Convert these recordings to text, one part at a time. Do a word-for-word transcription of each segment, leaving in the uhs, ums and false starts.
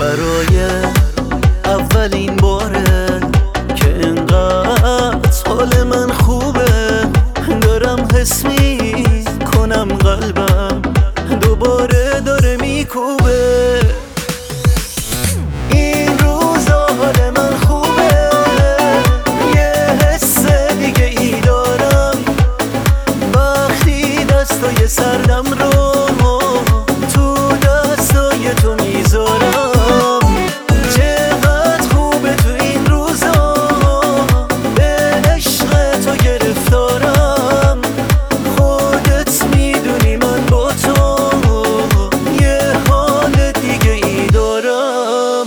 برای اولین باره که انقدر حال من خوبه، دارم حس می کنم قلبم دوباره داره میکوبه. این روزا حال من خوبه، یه حس دیگه ای دارم وقتی دستای سردم رو تو دستای تو میذارم. چقدر خوبه تو این روزا، به عشق تو گرفتارم. خودت میدونی من با تو یه حال دیگه ای دارم.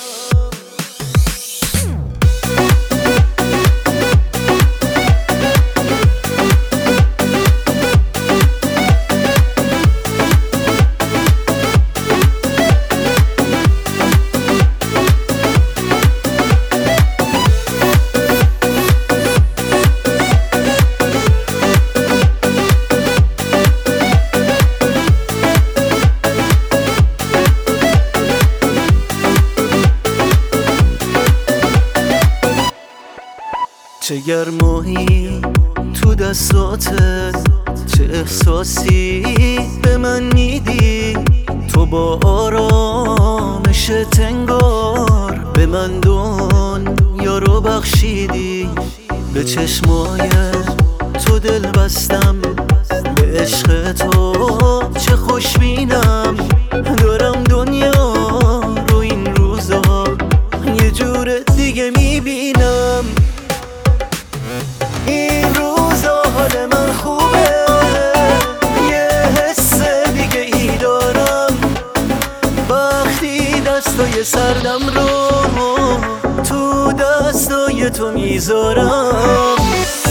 چه گرمایی تو دستاتت، چه احساسی به من میدی. تو با آرامش تنگار به من دنیا رو بخشیدی. به چشمای تو دل بستم، به عشق تو چه خوشبینم. دارم دنیا رو این روزا یه جور دیگه میبینم. این روزا حال من خوبه، یه حس دیگه ای دارم وقتی دستای سردم رو تو دستای تو میذارم.